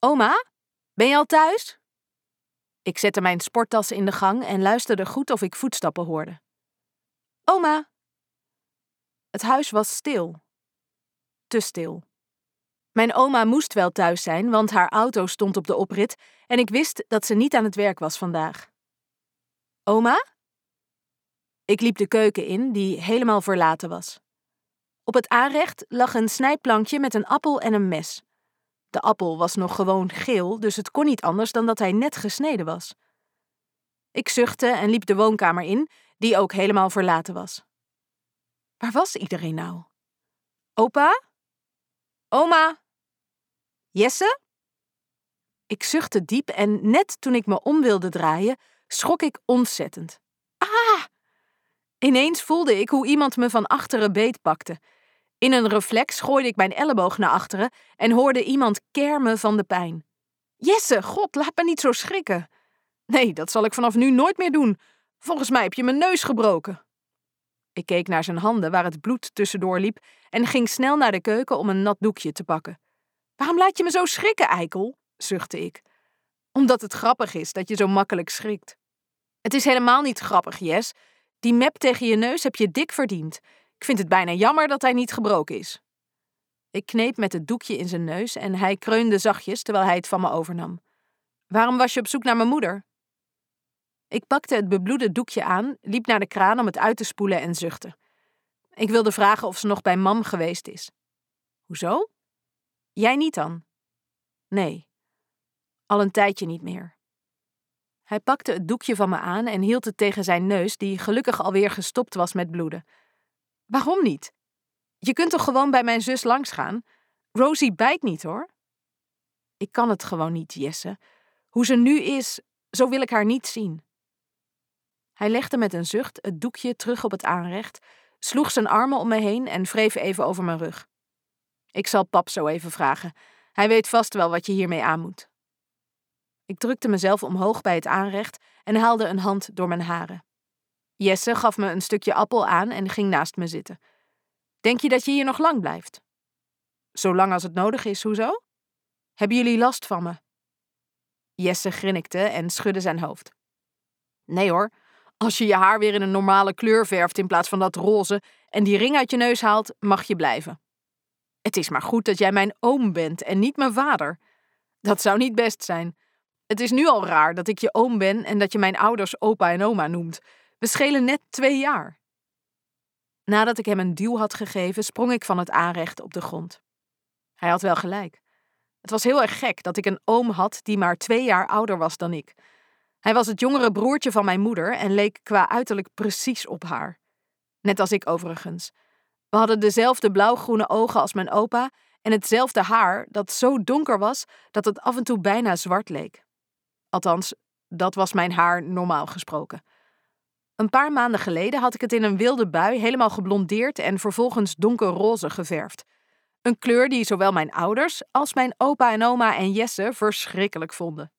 Oma, ben je al thuis? Ik zette mijn sporttas in de gang en luisterde goed of ik voetstappen hoorde. Oma! Het huis was stil. Te stil. Mijn oma moest wel thuis zijn, want haar auto stond op de oprit en ik wist dat ze niet aan het werk was vandaag. Oma? Ik liep de keuken in, die helemaal verlaten was. Op het aanrecht lag een snijplankje met een appel en een mes. De appel was nog gewoon geel, dus het kon niet anders dan dat hij net gesneden was. Ik zuchtte en liep de woonkamer in, die ook helemaal verlaten was. Waar was iedereen nou? Opa? Oma? Jesse? Ik zuchtte diep en net toen ik me om wilde draaien, schrok ik ontzettend. Ah! Ineens voelde ik hoe iemand me van achteren beetpakte. In een reflex gooide ik mijn elleboog naar achteren en hoorde iemand kermen van de pijn. Jesse, God, laat me niet zo schrikken. Nee, dat zal ik vanaf nu nooit meer doen. Volgens mij heb je mijn neus gebroken. Ik keek naar zijn handen waar het bloed tussendoor liep en ging snel naar de keuken om een nat doekje te pakken. Waarom laat je me zo schrikken, eikel? Zuchtte ik. Omdat het grappig is dat je zo makkelijk schrikt. Het is helemaal niet grappig, Jess. Die mep tegen je neus heb je dik verdiend. Ik vind het bijna jammer dat hij niet gebroken is. Ik kneep met het doekje in zijn neus en hij kreunde zachtjes terwijl hij het van me overnam. Waarom was je op zoek naar mijn moeder? Ik pakte het bebloede doekje aan, liep naar de kraan om het uit te spoelen en zuchtte. Ik wilde vragen of ze nog bij mam geweest is. Hoezo? Jij niet dan? Nee, al een tijdje niet meer. Hij pakte het doekje van me aan en hield het tegen zijn neus, die gelukkig alweer gestopt was met bloeden. Waarom niet? Je kunt toch gewoon bij mijn zus langsgaan? Rosie bijt niet, hoor. Ik kan het gewoon niet, Jesse. Hoe ze nu is, zo wil ik haar niet zien. Hij legde met een zucht het doekje terug op het aanrecht, sloeg zijn armen om me heen en wreef even over mijn rug. Ik zal pap zo even vragen. Hij weet vast wel wat je hiermee aan moet. Ik drukte mezelf omhoog bij het aanrecht en haalde een hand door mijn haren. Jesse gaf me een stukje appel aan en ging naast me zitten. Denk je dat je hier nog lang blijft? Zolang als het nodig is, hoezo? Hebben jullie last van me? Jesse grinnikte en schudde zijn hoofd. Nee hoor, als je je haar weer in een normale kleur verft in plaats van dat roze en die ring uit je neus haalt, mag je blijven. Het is maar goed dat jij mijn oom bent en niet mijn vader. Dat zou niet best zijn. Het is nu al raar dat ik je oom ben en dat je mijn ouders opa en oma noemt. We schelen net 2 jaar. Nadat ik hem een duw had gegeven, sprong ik van het aanrecht op de grond. Hij had wel gelijk. Het was heel erg gek dat ik een oom had die maar 2 jaar ouder was dan ik. Hij was het jongere broertje van mijn moeder en leek qua uiterlijk precies op haar. Net als ik overigens. We hadden dezelfde blauwgroene ogen als mijn opa en hetzelfde haar dat zo donker was dat het af en toe bijna zwart leek. Althans, dat was mijn haar normaal gesproken. Een paar maanden geleden had ik het in een wilde bui helemaal geblondeerd en vervolgens donkerroze geverfd. Een kleur die zowel mijn ouders als mijn opa en oma en Jesse verschrikkelijk vonden.